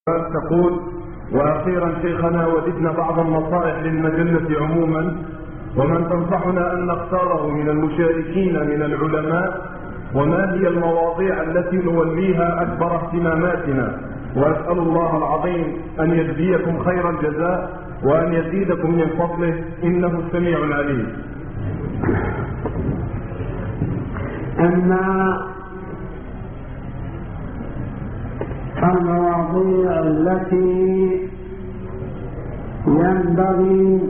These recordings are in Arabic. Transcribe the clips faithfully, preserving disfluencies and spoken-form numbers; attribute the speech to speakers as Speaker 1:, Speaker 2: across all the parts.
Speaker 1: تقول: وأخيرا شيخنا وددنا بعض النصائح للمجلة عموما، ومن تنصحنا أن نختاره من المشاركين من العلماء، وما هي المواضيع التي نوليها أكبر اهتماماتنا؟ وأسأل الله العظيم أن يجزيكم خير الجزاء وأن يزيدكم من فضله، إنه السميع العليم.
Speaker 2: أما المواضيع التي ينبغي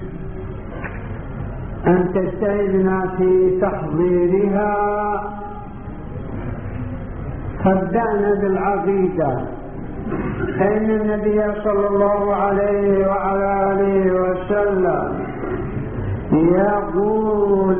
Speaker 2: أن تجتهدنا في تحضيرها، فابدأنا بالعقيدة، فإن النبي صلى الله عليه وعلى آله وسلم يقول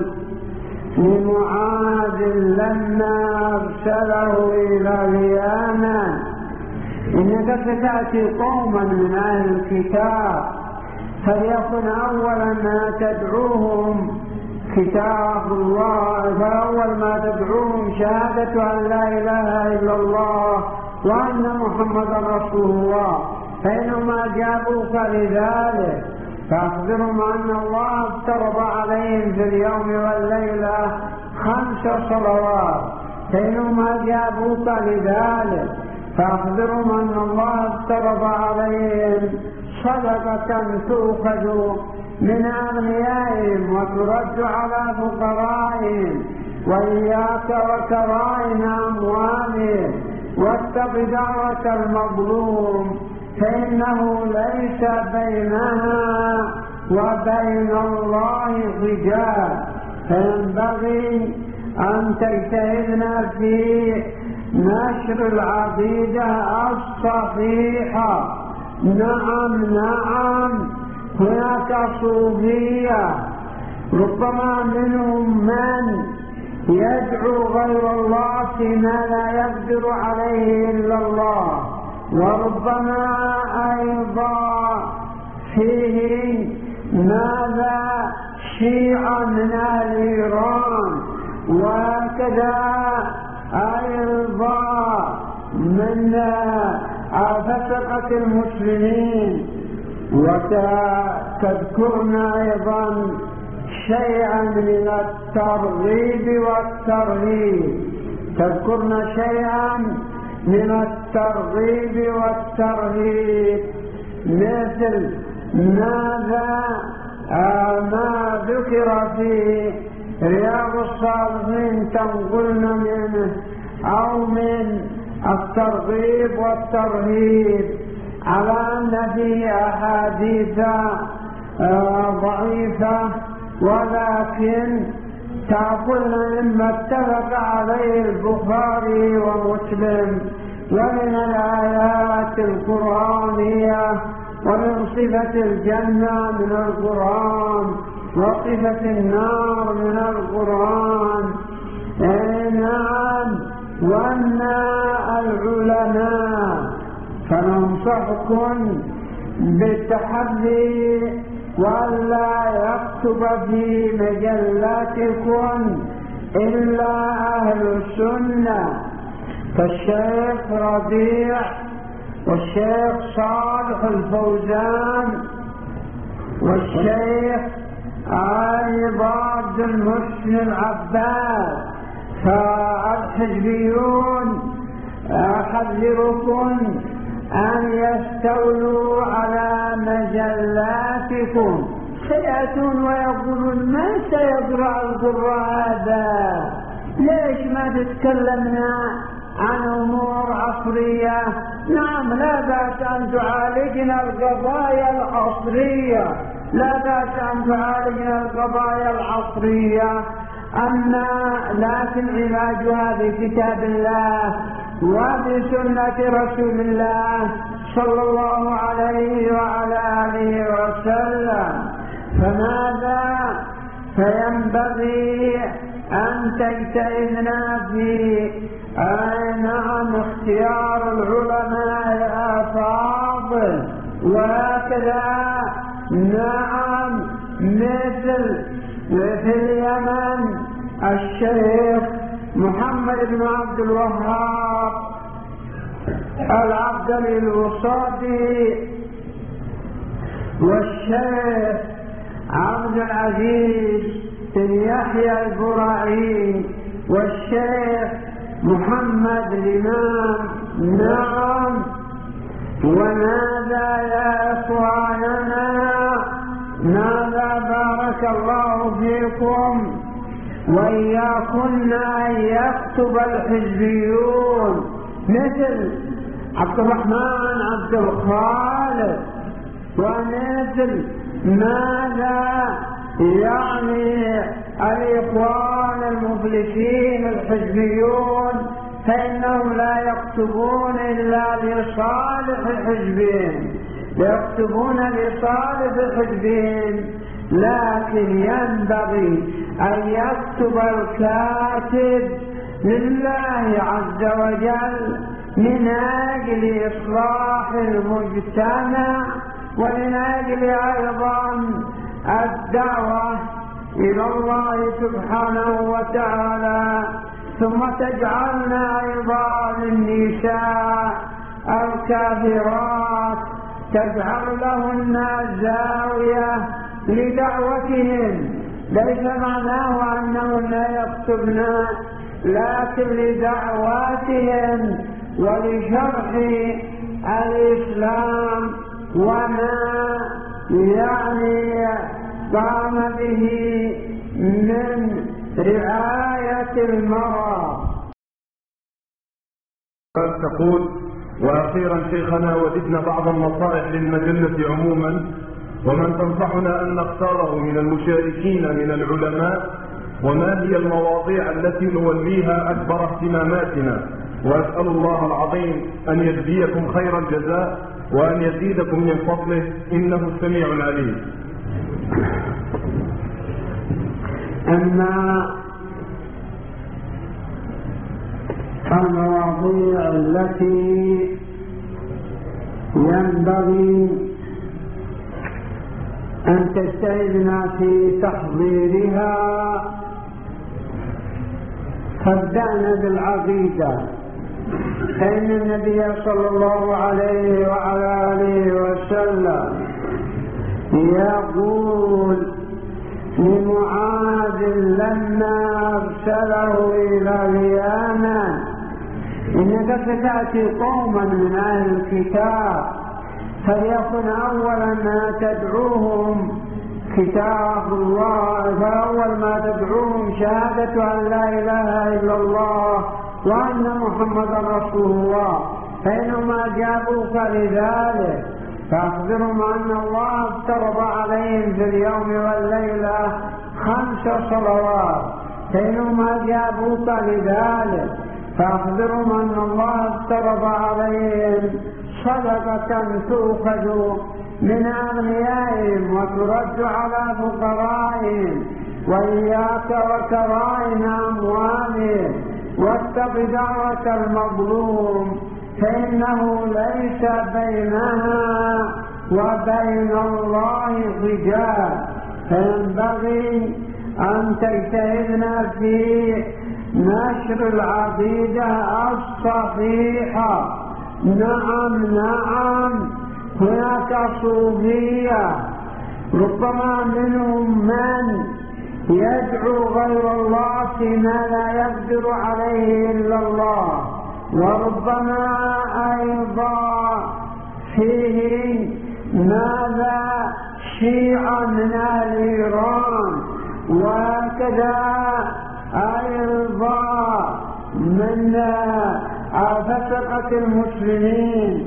Speaker 2: لمعاذ لما أرسله إلى اليمن: إنك ستأتي قوما من أهل الكتاب، فليكن أول ما تدعوهم كتاب الله، فأول ما تدعوهم شهادة أن لا إله إلا الله وأن محمدا رسول الله، فإنهم أجابوك لذلك فأخبرهم أن الله افترض عليهم في اليوم والليلة خمس صلوات، فإنهم أجابوك لذلك فأخبرهم أن الله افترض عليهم صدقة تؤخذ من أغنيائهم وترد على فقرائهم، وإياك وكرائم أموالهم، واتق دعوة المظلوم فإنه ليس بينها وبين الله حجاب. فينبغي أن تجتهدنا في نشر العقيدة الصحيحة. نعم نعم هناك صوفية ربما منهم من يدعو غير الله فيما لا يقدر عليه إلا الله، وربما أيضا فيه ماذا شيعة من أهل إيران، وكذا أيضا من فسقة المسلمين. وتذكرنا أيضا شيئا من الترغيب والترهيب، تذكرنا شيئا من الترغيب والترهيب، مثل ماذا آه ما ذكر في رياض الصالحين تنقلنا منه، أو من الترغيب والترهيب، على أن فيه أحاديث آه ضعيفة، ولكن تقولنا مما اتفق عليه البخاري ومسلم، ومن الآيات القرآنية، ومن صفة الجنة من القرآن، وصفة النار من القرآن. نعم، وأن العلماء فننصحكم بالتحري وألا يكتب في مجلاتكم إلا أهل السنة، كالشيخ ربيع والشيخ صالح الفوزان والشيخ أيضا عبد المحسن العباس. فالحزبيون أحذركم أن يستولوا على مجلاتكم، سيأتون ويقولون: ما سيقرأ القراء هذا؟ ليش ما تتكلمنا عن أمور عصرية؟ نعم، لا بأس أن تعالجنا القضايا العصرية، لا بأس أن تعالجنا القضايا العصرية، أما لكن علاجها بكتاب الله وبسنة رسول الله صلى الله عليه وعلى آله وسلم. فماذا؟ فينبغي أن تجتهدنا في نعم اختيار العلماء الأفاضل، وهكذا نعم مثل في اليمن الشيخ محمد بن عبد الوهاب العبد الوصادي والشيخ عبد العزيز بن يحيى البرعي والشيخ محمد الإمام. نعم، وماذا يا إخواننا، ماذا بارك الله فيكم وإياكن أن يكتب الحزبيون مثل عبد الرحمن عبد الخالق ومثل ماذا يعني الإخوان المفلسين الحزبيون، فإنهم لا يكتبون إلا لصالح الحزبين، يكتبون لصالح الحزبين، لكن ينبغي أن يكتب الكاتب لله عز وجل من أجل إصلاح المجتمع ومن أجل أيضا الدعوة إلى الله سبحانه وتعالى. ثم تجعلنا أيضا للنساء الكافرات تجعل لهن زاوية لدعوتهن، ليس معناه أنهن يكتبن، لكن لدعواتهن ولشرح الإسلام وما يعني قام به من رعاية المرأة.
Speaker 1: تقول: وأخيرا شيخنا وجدنا بعض النصائح للمجلة عموما، ومن تنصحنا أن نختاره من المشاركين من العلماء، وما هي المواضيع التي نوليها أكبر اهتماماتنا؟ وأسأل الله العظيم أن يجزيكم خير الجزاء وأن يزيدكم من فضله، إنه السميع العليم.
Speaker 2: أما المواضيع التي ينبغي أن تجتهدنا في تحضيرها، فابدأنا بالعقيدة، فإن النبي صلى الله عليه وعلى آله وسلم يقول لمعاذ لما أرسله إلى اليمن: إنك ستأتي قوما من أهل الكتاب، فليكن أول ما تدعوهم كتاب الله، فأول ما تدعوهم شهادة أن لا إله إلا الله وأن محمدا رسول الله، فإنهم أجابوك لذلك فأخبرهم أن الله افترض عليهم في اليوم والليلة خمس صلوات، فإنهم أجابوك لذلك فأخبرهم أن الله افترض عليهم صدقة تؤخذ من أغنيائهم وترد على فقرائهم، وإياك وكرائم أموالهم، واتق دعوة المظلوم فإنه ليس بينها وبين الله حجاب. فينبغي أن تجتهدنا في نشر العقيدة الصحيحة. نعم نعم هناك صوفية ربما منهم من يدعو غير الله فيما لا يقدر عليه إلا الله، وربما أيضا فيه ماذا شيعة من أهل إيران، وكذا أيضا من فسقة المسلمين.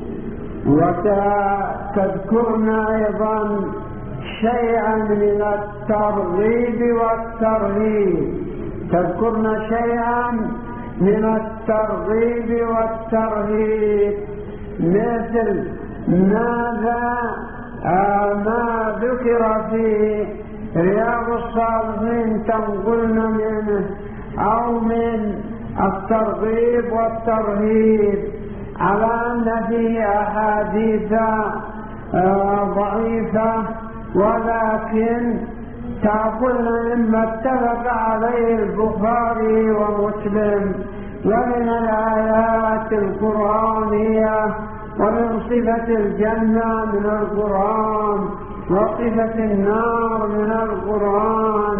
Speaker 2: وتذكرنا أيضا شيئا من الترغيب والترهيب، تذكرنا شيئا من الترغيب والترهيب، مثل ماذا آه ما ذكر في رياض الصالحين تنقلنا منه، أو من الترغيب والترهيب، على أن فيه أحاديث آه ضعيفة، ولكن تقولنا مما اتفق عليه البخاري ومسلم ومن الآيات القرآنية ومن صفة الجنة من القرآن وصفة النار من القرآن.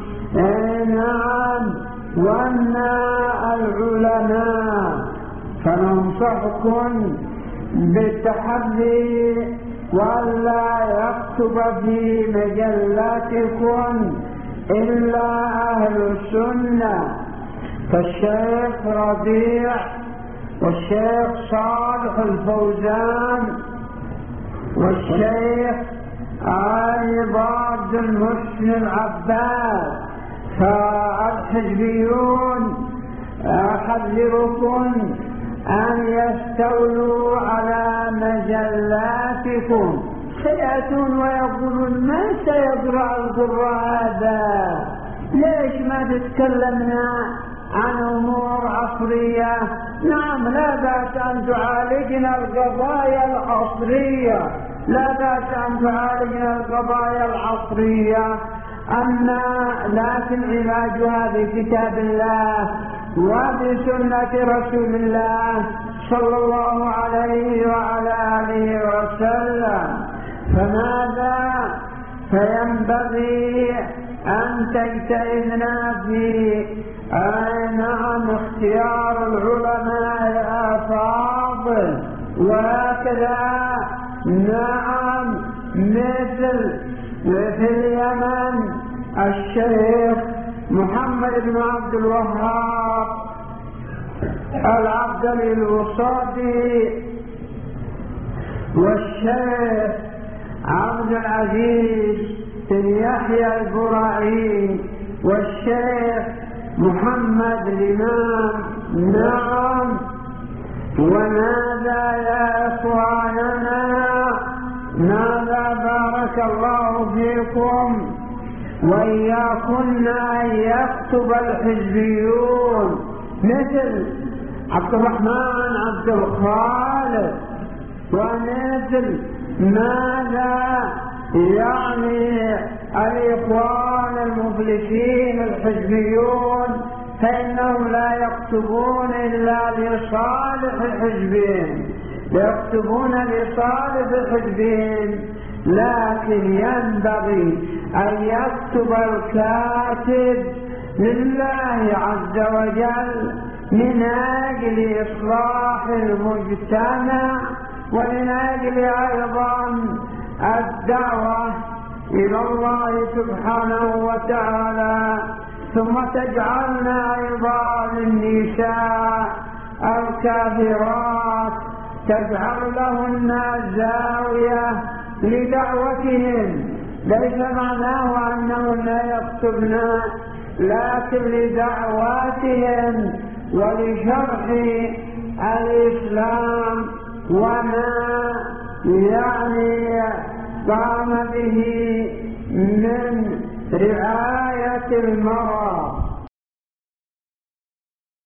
Speaker 2: نعم، وأن العلماء فننصحكم بالتحري وألا يكتب في مجلاتكم إلا أهل السنة كالشيخ ربيع والشيخ صالح الفوزان والشيخ أيضا بن محسن العباس. فالحزبيون أحذركم أن يستولوا على مجلاتكم، سيأتون ويقولون ما سيقرأ القراء هذا؟ ليش ما تتكلمنا عن أمور عصرية؟ نعم، لا بأس أن تعالجنا القضايا العصرية، لا بأس أن تعالجنا القضايا العصرية، أما لكن علاجها بكتاب الله وبسنة رسول الله صلى الله عليه وعلى آله وسلم. فماذا؟ فينبغي أن تجتهدنا في نعم اختيار العلماء الأفاضل، وهكذا نعم مثل في اليمن الشيخ محمد بن عبد الوهاب العبدلي الوصابي والشيخ عبد العزيز بن يحيى البرعي والشيخ محمد الإمام. نعم، وماذا يا إخواننا؟ ماذا؟ بارك الله فيكم وإياكن أن يكتب الحزبيون مثل عبد الرحمن عبد الخالق ومثل ماذا يعني الإخوان المفلسين الحزبيون، فإنهم لا يكتبون إلا لصالح حزبهم، يكتبون لصالح حزبهم، لكن ينبغي أن يكتب الكاتب لله عز وجل من أجل إصلاح المجتمع ومن أجل أيضا الدعوة إلى الله سبحانه وتعالى. ثم تجعلنا أيضا للنساء الكافرات تجعل لهن زاوية لدعوتهم، ليس معناه أنهن يكتبن، لكن لدعواتهم ولشرح الإسلام وما يعني قام به من رعاية المرأة